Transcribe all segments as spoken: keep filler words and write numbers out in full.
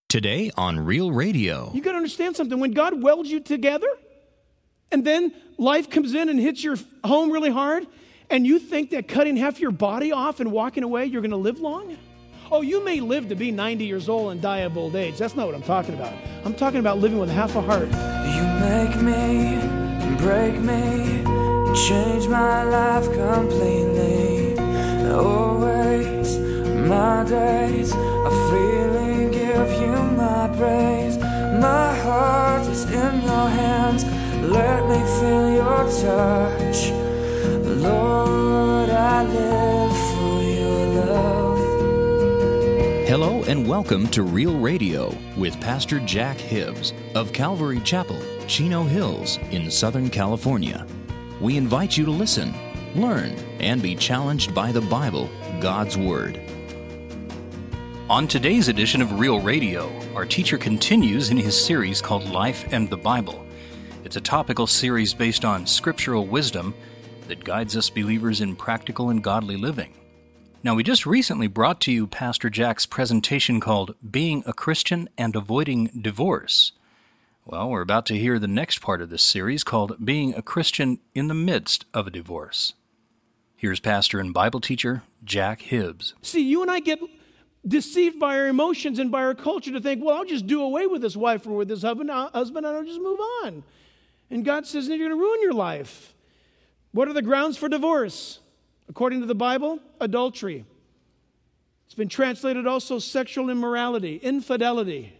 Today on Real Radio. You got to understand something. When God welds you together, and then life comes in and hits your home really hard, and you think that cutting half your body off and walking away, you're going to live long? Oh, you may live to be ninety years old and die of old age. That's not what I'm talking about. I'm talking about living with half a heart. You make me, break me, change my life completely. Always, my days are feeling, give you my praise. My heart is in your hands, let me feel your touch. Lord, I live for your love. Hello and welcome to Real Radio with Pastor Jack Hibbs of Calvary Chapel, Chino Hills in Southern California. We invite you to listen, learn, and be challenged by the Bible, God's Word. On today's edition of Real Radio, our teacher continues in his series called Life and the Bible. It's a topical series based on scriptural wisdom that guides us believers in practical and godly living. Now, we just recently brought to you Pastor Jack's presentation called Being a Christian and Avoiding Divorce. Well, we're about to hear the next part of this series called Being a Christian in the Midst of a Divorce. Here's pastor and Bible teacher Jack Hibbs. See, you and I get deceived by our emotions and by our culture to think, well, I'll just do away with this wife or with this husband, husband and I'll just move on. And God says, you're going to ruin your life. What are the grounds for divorce? According to the Bible, adultery. It's been translated also sexual immorality, infidelity.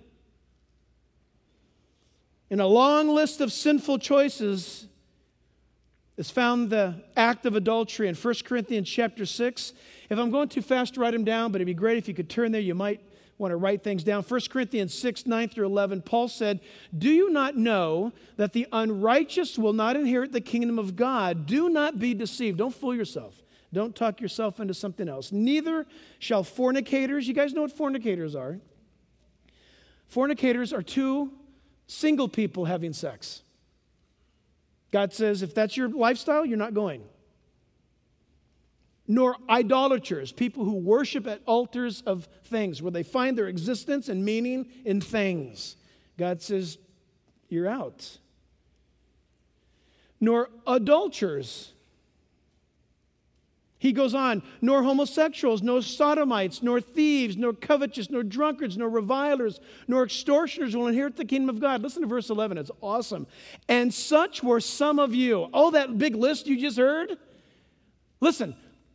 In a long list of sinful choices is found the act of adultery in First Corinthians chapter six. If I'm going too fast to write them down, but it'd be great if you could turn there. You might want to write things down. First Corinthians six, nine through eleven, Paul said, "Do you not know that the unrighteous will not inherit the kingdom of God? Do not be deceived." Don't fool yourself. Don't talk yourself into something else. "Neither shall fornicators," you guys know what fornicators are. Fornicators are two single people having sex. God says, if that's your lifestyle, you're not going. "Nor idolaters," people who worship at altars of things, where they find their existence and meaning in things. God says, you're out. "Nor adulterers." He goes on, "Nor homosexuals, nor sodomites, nor thieves, nor covetous, nor drunkards, nor revilers, nor extortioners will inherit the kingdom of God." Listen to verse eleven, it's awesome. "And such were some of you." Oh, that big list you just heard? Listen.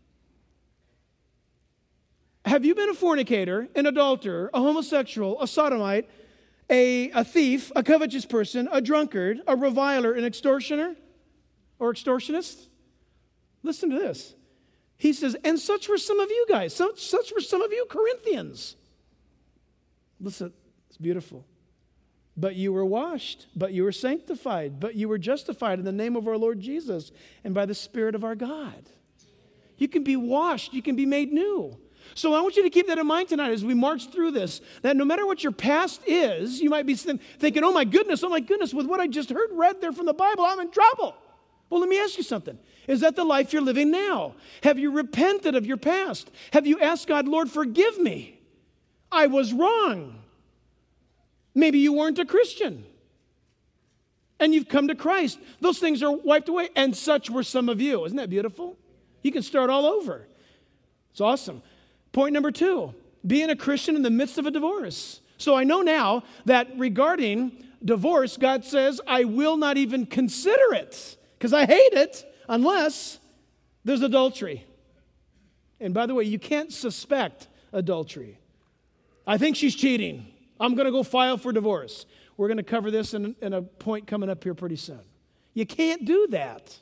Have you been a fornicator, an adulterer, a homosexual, a sodomite, a, a thief, a covetous person, a drunkard, a reviler, an extortioner, or extortionist? Listen to this. He says, and such were some of you guys. Such, such were some of you Corinthians. Listen, it's beautiful. "But you were washed, but you were sanctified, but you were justified in the name of our Lord Jesus and by the Spirit of our God." You can be washed. You can be made new. So I want you to keep that in mind tonight as we march through this, that no matter what your past is, you might be thinking, oh my goodness, oh my goodness, with what I just heard read there from the Bible, I'm in trouble. Well, let me ask you something. Is that the life you're living now? Have you repented of your past? Have you asked God, Lord, forgive me? I was wrong. Maybe you weren't a Christian. And you've come to Christ. Those things are wiped away. And such were some of you. Isn't that beautiful? You can start all over. It's awesome. Point number two, being a Christian in the midst of a divorce. So I know now that regarding divorce, God says, I will not even consider it because I hate it unless there's adultery. And by the way, you can't suspect adultery. I think she's cheating. I'm going to go file for divorce. We're going to cover this in, in a point coming up here pretty soon. You can't do that.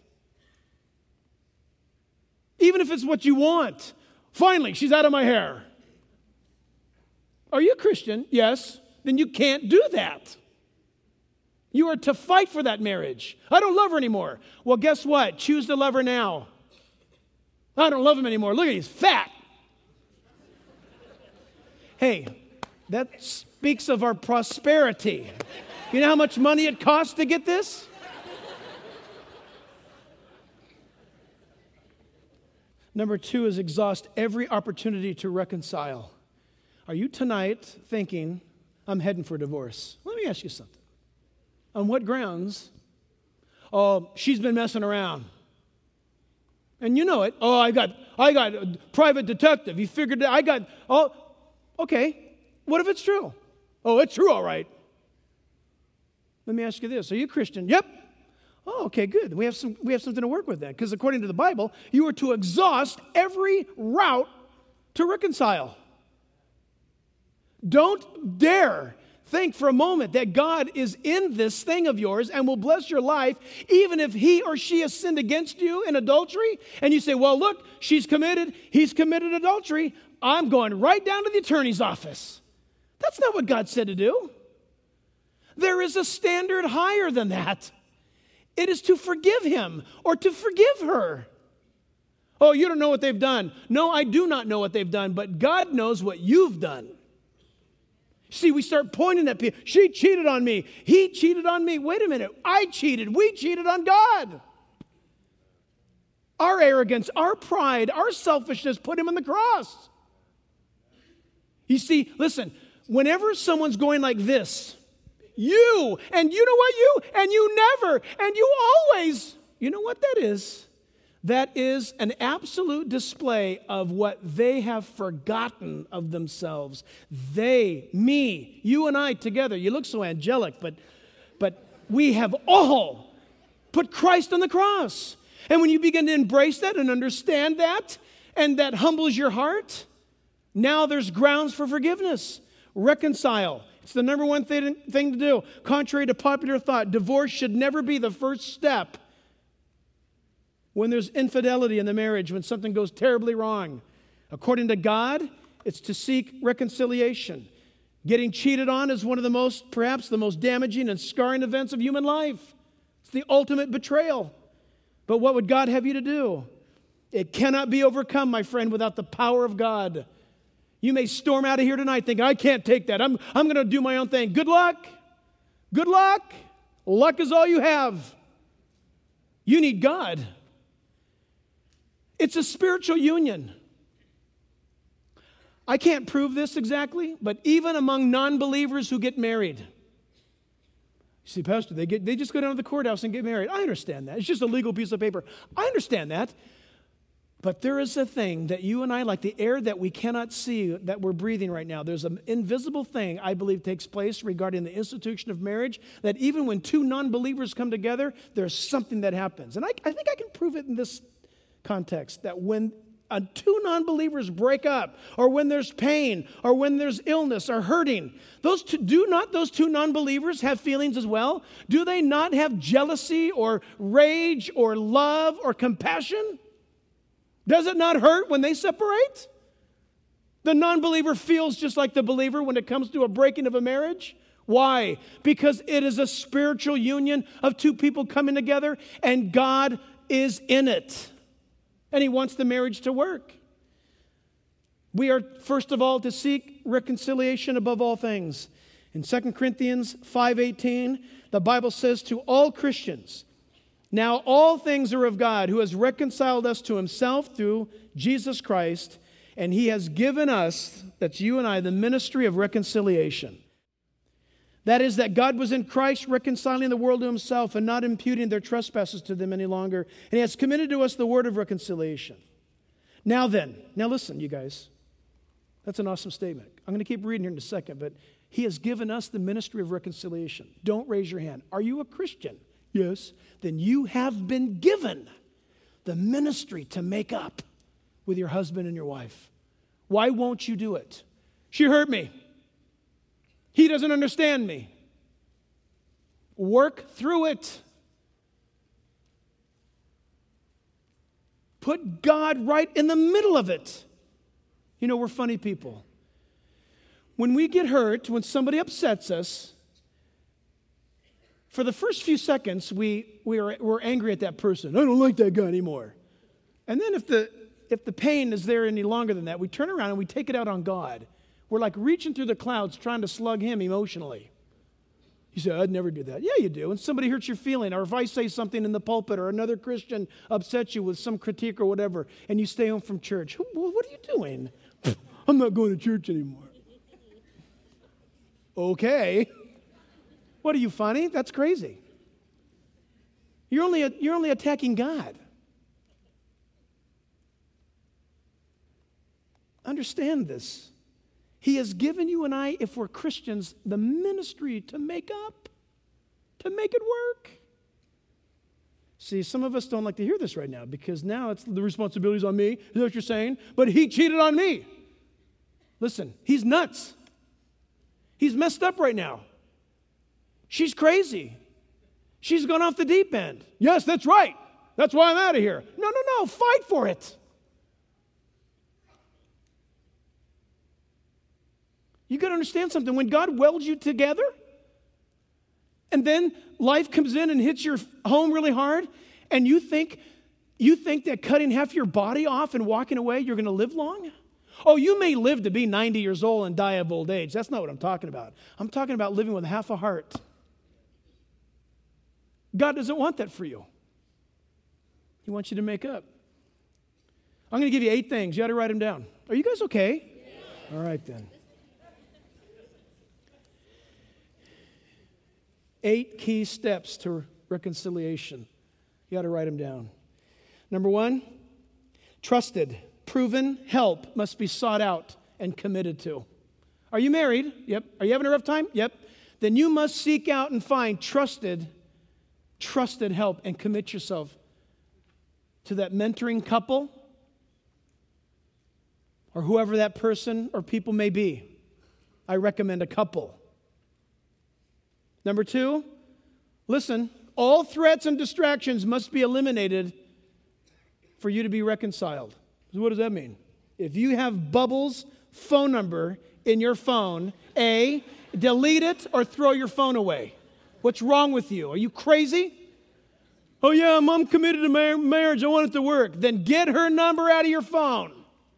Even if it's what you want. Finally, she's out of my hair. Are you a Christian? Yes. Then you can't do that. You are to fight for that marriage. I don't love her anymore. Well, guess what? Choose to love her now. I don't love him anymore. Look at he's fat. Hey, that speaks of our prosperity. You know how much money it costs to get this? Number two is exhaust every opportunity to reconcile. Are you tonight thinking, I'm heading for divorce. Let me ask you something. On what grounds? Oh, she's been messing around. And you know it. Oh, I got I got a private detective. He figured out I got, oh, okay. What if it's true? Oh, it's true, all right. Let me ask you this. Are you a Christian? Yep. Oh, okay, good. We have some we have something to work with then. Because according to the Bible, you are to exhaust every route to reconcile. Don't dare think for a moment that God is in this thing of yours and will bless your life even if he or she has sinned against you in adultery. And you say, well, look, she's committed, he's committed adultery. I'm going right down to the attorney's office. That's not what God said to do. There is a standard higher than that. It is to forgive him or to forgive her. Oh, you don't know what they've done. No, I do not know what they've done, but God knows what you've done. See, we start pointing at people. She cheated on me. He cheated on me. Wait a minute. I cheated. We cheated on God. Our arrogance, our pride, our selfishness put him on the cross. You see, listen, whenever someone's going like this, you, and you know what, you, and you never, and you always, you know what that is? That is an absolute display of what they have forgotten of themselves. They, me, you and I together, you look so angelic, but, but we have all put Christ on the cross. And when you begin to embrace that and understand that, and that humbles your heart, now there's grounds for forgiveness. Reconcile. It's the number one thing, thing to do. Contrary to popular thought, divorce should never be the first step when there's infidelity in the marriage, when something goes terribly wrong. According to God, it's to seek reconciliation. Getting cheated on is one of the most, perhaps the most damaging and scarring events of human life. It's the ultimate betrayal. But what would God have you to do? It cannot be overcome, my friend, without the power of God. You may storm out of here tonight thinking, I can't take that. I'm, I'm going to do my own thing. Good luck. Good luck. Luck is all you have. You need God. It's a spiritual union. I can't prove this exactly, but even among non-believers who get married. You see, Pastor, they, get, they just go down to the courthouse and get married. I understand that. It's just a legal piece of paper. I understand that. But there is a thing that you and I, like the air that we cannot see that we're breathing right now, there's an invisible thing I believe takes place regarding the institution of marriage, that even when two non-believers come together, there's something that happens. And I, I think I can prove it in this context, that when uh, two non-believers break up, or when there's pain, or when there's illness or hurting, those two, do not those two non-believers have feelings as well? Do they not have jealousy or rage or love or compassion? Does it not hurt when they separate? The non-believer feels just like the believer when it comes to a breaking of a marriage. Why? Because it is a spiritual union of two people coming together, and God is in it. And he wants the marriage to work. We are, first of all, to seek reconciliation above all things. In Second Corinthians five eighteen, the Bible says to all Christians, now all things are of God, who has reconciled us to himself through Jesus Christ, and he has given us, that's you and I, the ministry of reconciliation. That is, that God was in Christ reconciling the world to himself and not imputing their trespasses to them any longer. And he has committed to us the word of reconciliation. Now then, now listen, you guys. That's an awesome statement. I'm going to keep reading here in a second, but he has given us the ministry of reconciliation. Don't raise your hand. Are you a Christian? Yes. Then you have been given the ministry to make up with your husband and your wife. Why won't you do it? She hurt me. He doesn't understand me. Work through it. Put God right in the middle of it. You know, we're funny people. When we get hurt, when somebody upsets us, for the first few seconds, we, we are, we're angry at that person. I don't like that guy anymore. And then if the, if the pain is there any longer than that, we turn around and we take it out on God. We're like reaching through the clouds trying to slug him emotionally. You say, I'd never do that. Yeah, you do. And somebody hurts your feeling, or if I say something in the pulpit, or another Christian upsets you with some critique or whatever, and you stay home from church. What are you doing? I'm not going to church anymore. okay. What are you, funny? That's crazy. You're only, you're only attacking God. Understand this. He has given you and I, if we're Christians, the ministry to make up, to make it work. See, some of us don't like to hear this right now because now it's the responsibility's on me. Is that what you're saying? But he cheated on me. Listen, he's nuts. He's messed up right now. She's crazy. She's gone off the deep end. Yes, that's right. That's why I'm out of here. No, no, no. Fight for it. You got to understand something. When God welds you together, and then life comes in and hits your home really hard, and you think you think that cutting half your body off and walking away, you're going to live long? Oh, you may live to be ninety years old and die of old age. That's not what I'm talking about. I'm talking about living with half a heart. God doesn't want that for you. He wants you to make up. I'm going to give you eight things. You got to write them down. Are you guys okay? Yeah. All right, then. Eight key steps to reconciliation. You got to write them down. Number one, trusted, proven help must be sought out and committed to. Are you married? Yep. Are you having a rough time? Yep. Then you must seek out and find trusted, trusted help and commit yourself to that mentoring couple or whoever that person or people may be. I recommend a couple. Number two, listen, all threats and distractions must be eliminated for you to be reconciled. So what does that mean? If you have Bubbles' phone number in your phone, A, delete it or throw your phone away. What's wrong with you? Are you crazy? Oh yeah, I'm committed to mar- marriage. I want it to work. Then get her number out of your phone.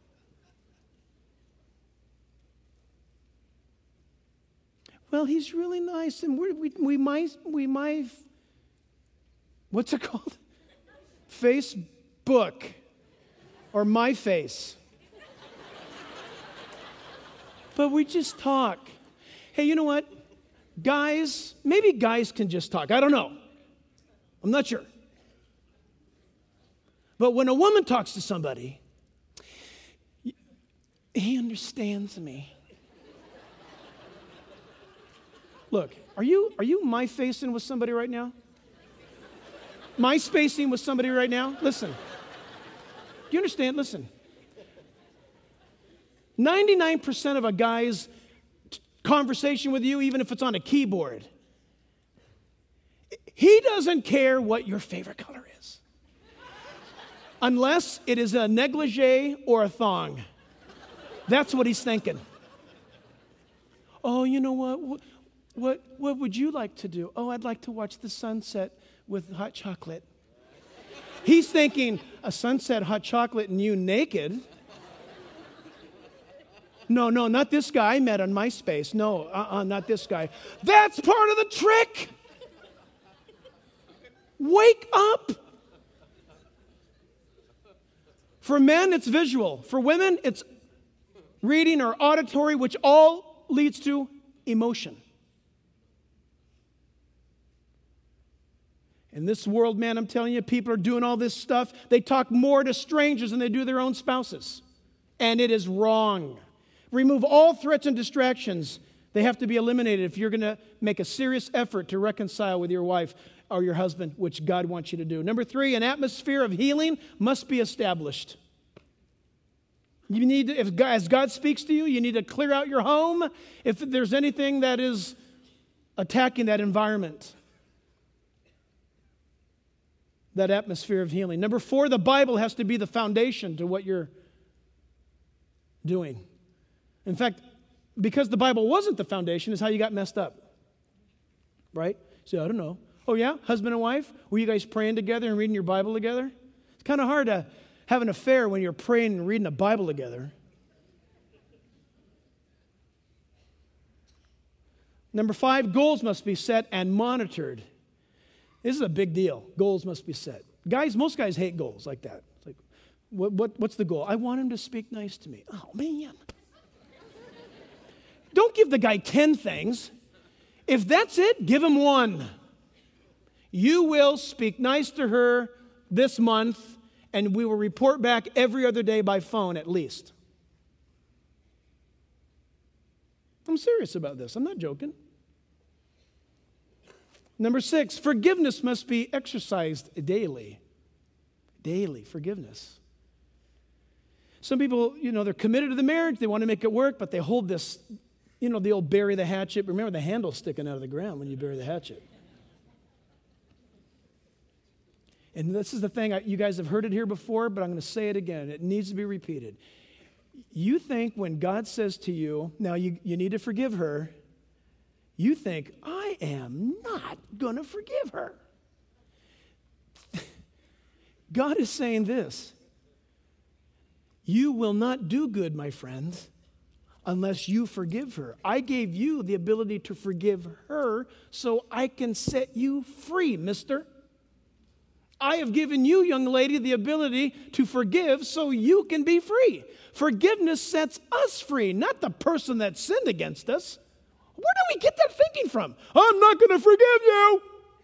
Well, he's really nice, and we, we, we might, we might, what's it called? Facebook, or My Face. But we just talk. Hey, you know what? Guys, maybe guys can just talk. I don't know. I'm not sure. But when a woman talks to somebody, he understands me. Look, are you are you my facing with somebody right now? My spacing with somebody right now? Listen. Do you understand? Listen. ninety-nine percent of a guy's t- conversation with you, even if it's on a keyboard, he doesn't care what your favorite color is. Unless it is a negligee or a thong. That's what he's thinking. Oh, you know what? What what would you like to do? Oh, I'd like to watch the sunset with hot chocolate. He's thinking, a sunset, hot chocolate, and you naked? No, no, not this guy I met on MySpace. No, uh-uh, not this guy. That's part of the trick. Wake up. For men, it's visual. For women, it's reading or auditory, which all leads to emotion. In this world, man, I'm telling you, people are doing all this stuff. They talk more to strangers than they do their own spouses. And it is wrong. Remove all threats and distractions. They have to be eliminated if you're going to make a serious effort to reconcile with your wife or your husband, which God wants you to do. Number three, an atmosphere of healing must be established. You need to, if God, as God speaks to you, you need to clear out your home if there's anything that is attacking that environment. That atmosphere of healing. Number four, the Bible has to be the foundation to what you're doing. In fact, because the Bible wasn't the foundation is how you got messed up. Right? So I don't know. Oh yeah? Husband and wife? Were you guys praying together and reading your Bible together? It's kind of hard to have an affair when you're praying and reading the Bible together. Number five, goals must be set and monitored. This is a big deal. Goals must be set. Guys, most guys hate goals like that. It's like, what, what, what's the goal? I want him to speak nice to me. Oh, man. Don't give the guy ten things. If that's it, give him one. You will speak nice to her this month, and we will report back every other day by phone at least. I'm serious about this. I'm not joking. Number six, forgiveness must be exercised daily. Daily forgiveness. Some people, you know, they're committed to the marriage. They want to make it work, but they hold this, you know, the old bury the hatchet. Remember the handle sticking out of the ground when you bury the hatchet. And this is the thing, you guys have heard it here before, but I'm going to say it again. It needs to be repeated. You think when God says to you, now you, you need to forgive her, you think, I am not going to forgive her. God is saying this. You will not do good, my friend, unless you forgive her. I gave you the ability to forgive her so I can set you free, mister. I have given you, young lady, the ability to forgive so you can be free. Forgiveness sets us free, not the person that sinned against us. Where do we get that thinking from? I'm not going to forgive you.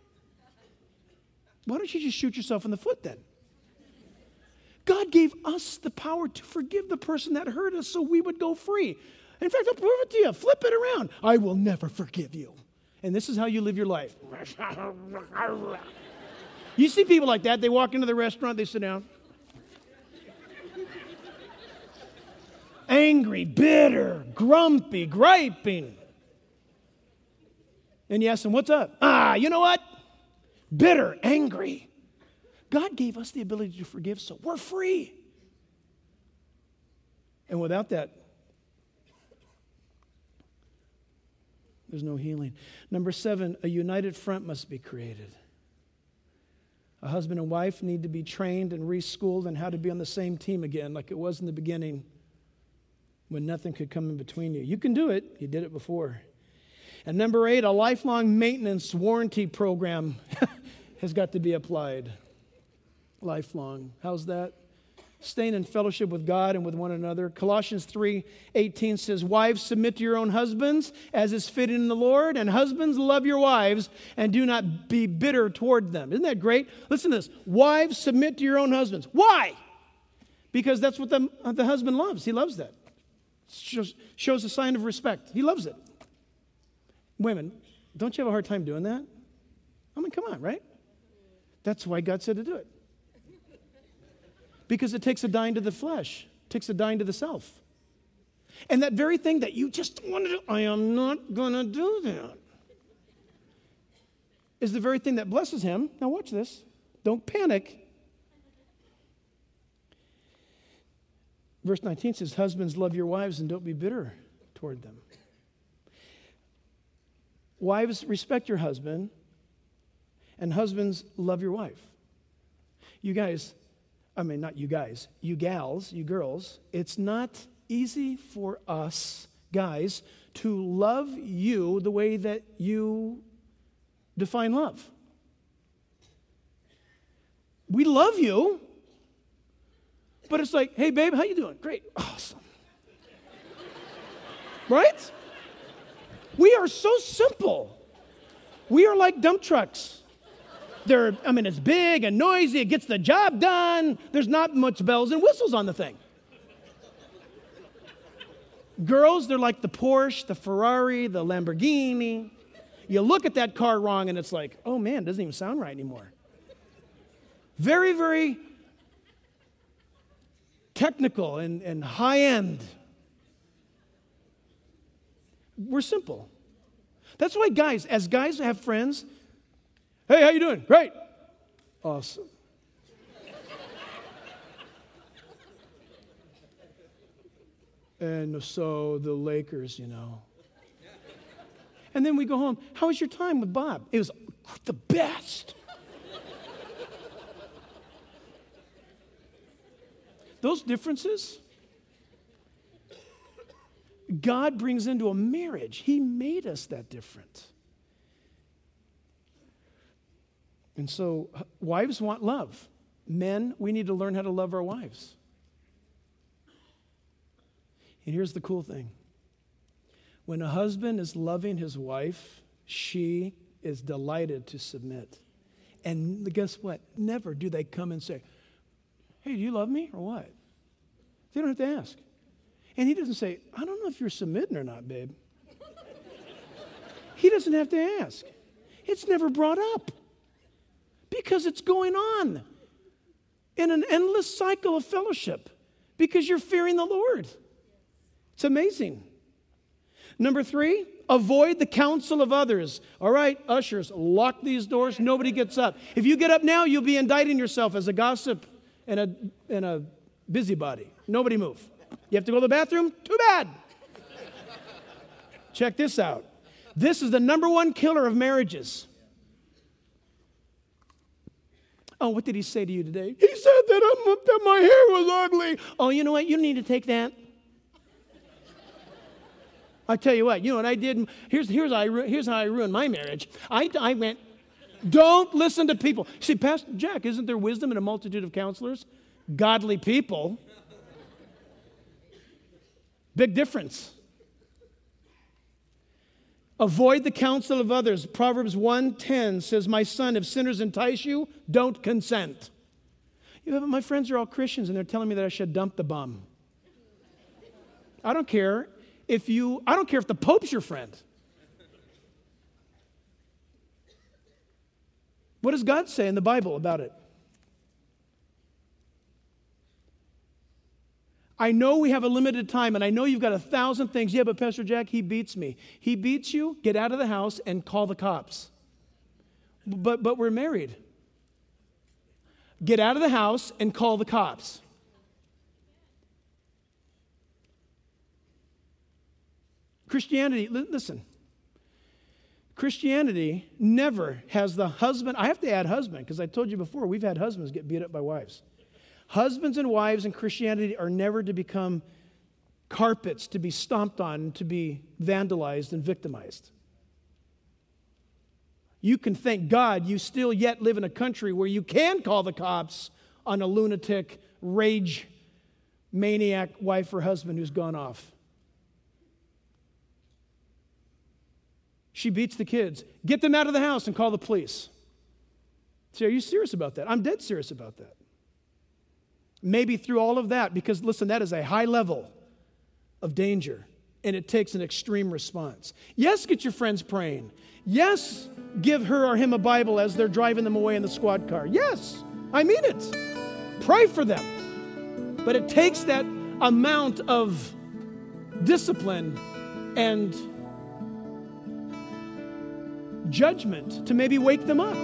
Why don't you just shoot yourself in the foot then? God gave us the power to forgive the person that hurt us so we would go free. In fact, I'll prove it to you. Flip it around. I will never forgive you. And this is how you live your life. You see people like that, they walk into the restaurant, they sit down. Angry, bitter, grumpy, griping. And you ask them, what's up? Ah, you know what? Bitter, angry. God gave us the ability to forgive, so we're free. And without that, there's no healing. Number seven, a united front must be created. A husband and wife need to be trained and reschooled on how to be on the same team again, like it was in the beginning when nothing could come in between you. You can do it. You did it before. And number eight, a lifelong maintenance warranty program has got to be applied. Lifelong. How's that? Staying in fellowship with God and with one another. Colossians three eighteen says, wives, submit to your own husbands as is fitting in the Lord, and husbands, love your wives and do not be bitter toward them. Isn't that great? Listen to this. Wives, submit to your own husbands. Why? Because that's what the, the husband loves. He loves that. Shows, shows a sign of respect. He loves it. Women, don't you have a hard time doing that? I mean, come on, right? That's why God said to do it. Because it takes a dying to the flesh, takes a dying to the self. And that very thing that you just want to do, I am not going to do that, is the very thing that blesses him. Now watch this. Don't panic. Verse nineteen says, husbands, love your wives and don't be bitter toward them. Wives, respect your husband, and husbands, love your wife. You guys, I mean, not you guys, you gals, you girls, it's not easy for us guys to love you the way that you define love. We love you, but it's like, hey, babe, how you doing? Great. Awesome. Right? We are so simple. We are like dump trucks. They're, I mean, it's big and noisy. It gets the job done. There's not much bells and whistles on the thing. Girls, they're like the Porsche, the Ferrari, the Lamborghini. You look at that car wrong and it's like, oh man, it doesn't even sound right anymore. Very, very technical and, and high-end. We're simple. That's why guys, as guys have friends, hey, how you doing? Great. Awesome. And so the Lakers, you know. And then we go home. How was your time with Bob? It was the best. Those differences, God brings into a marriage. He made us that different. And so wives want love. Men, we need to learn how to love our wives. And here's the cool thing. When a husband is loving his wife, She is delighted to submit. And guess what? Never do they come and say, hey, do you love me or what? They don't have to ask. And he doesn't say, I don't know if you're submitting or not, babe. He doesn't have to ask. It's never brought up because it's going on in an endless cycle of fellowship because you're fearing the Lord. It's amazing. Number three, avoid the counsel of others. All right, ushers, lock these doors. Nobody gets up. If you get up now, you'll be indicting yourself as a gossip and a, and a busybody. Nobody move. You have to go to the bathroom? Too bad. Check this out. This is the number one killer of marriages. Oh, what did he say to you today? He said that, I'm, that my hair was ugly. Oh, you know what? You need to take that. I tell you what, you know what I did? Here's, here's, how, I, here's how I ruined my marriage. I, I went, don't listen to people. See, Pastor Jack, isn't there wisdom in a multitude of counselors? Godly people. Big difference. Avoid the counsel of others. Proverbs one ten says, my son, if sinners entice you, don't consent. You know, my friends are all Christians, and they're telling me that I should dump the bum. I don't care if you, I don't care if the Pope's your friend. What does God say in the Bible about it? I know we have a limited time, and I know you've got a thousand things. Yeah, but Pastor Jack, he beats me. He beats you, get out of the house and call the cops. But, but we're married. Get out of the house and call the cops. Christianity, listen. Christianity never has the husband, I have to add husband, because I told you before, we've had husbands get beat up by wives. Husbands and wives in Christianity are never to become carpets to be stomped on, to be vandalized and victimized. You can thank God you still yet live in a country where you can call the cops on a lunatic, rage, maniac wife or husband who's gone off. She beats the kids. Get them out of the house and call the police. See, are you serious about that? I'm dead serious about that. Maybe through all of that, because listen, that is a high level of danger, and it takes an extreme response. Yes, get your friends praying. Yes, give her or him a Bible as they're driving them away in the squad car. Yes, I mean it. Pray for them. But it takes that amount of discipline and judgment to maybe wake them up.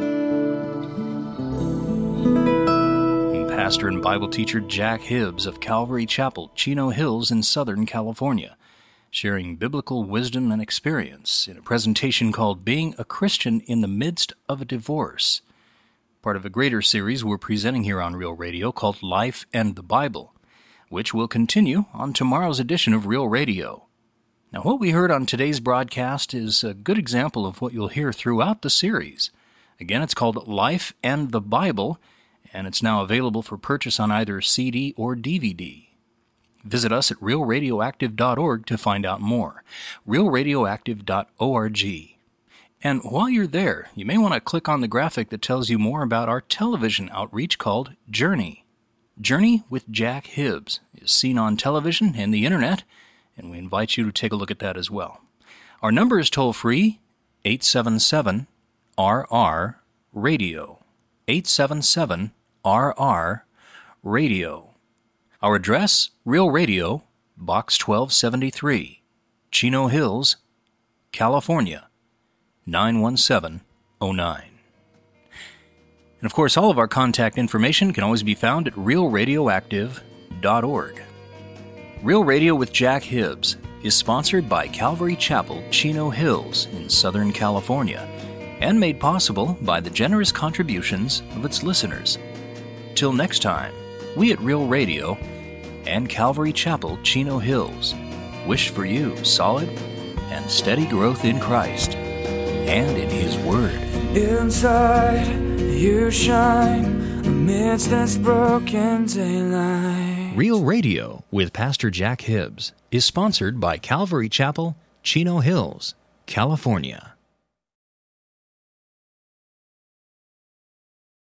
Pastor and Bible teacher Jack Hibbs of Calvary Chapel, Chino Hills in Southern California, sharing biblical wisdom and experience in a presentation called Being a Christian in the Midst of a Divorce, part of a greater series we're presenting here on Real Radio called Life and the Bible, which will continue on tomorrow's edition of Real Radio. Now, what we heard on today's broadcast is a good example of what you'll hear throughout the series. Again, it's called Life and the Bible, and it's now available for purchase on either C D or D V D. Visit us at real radioactive dot org to find out more, real radioactive dot org. And while you're there, you may want to click on the graphic that tells you more about our television outreach called Journey. Journey with Jack Hibbs is seen on television and the internet, and we invite you to take a look at that as well. Our number is toll-free, eight seven seven R R radio, eight seven seven R R radio. Our address, Real Radio, Box twelve seventy-three, Chino Hills, California, nine one seven oh nine. And of course, all of our contact information can always be found at real radioactive dot org. Real Radio with Jack Hibbs is sponsored by Calvary Chapel, Chino Hills in Southern California, and made possible by the generous contributions of its listeners. Till next time, we at Real Radio and Calvary Chapel, Chino Hills wish for you solid and steady growth in Christ and in His Word. Inside you shine amidst this broken daylight. Real Radio with Pastor Jack Hibbs is sponsored by Calvary Chapel, Chino Hills, California.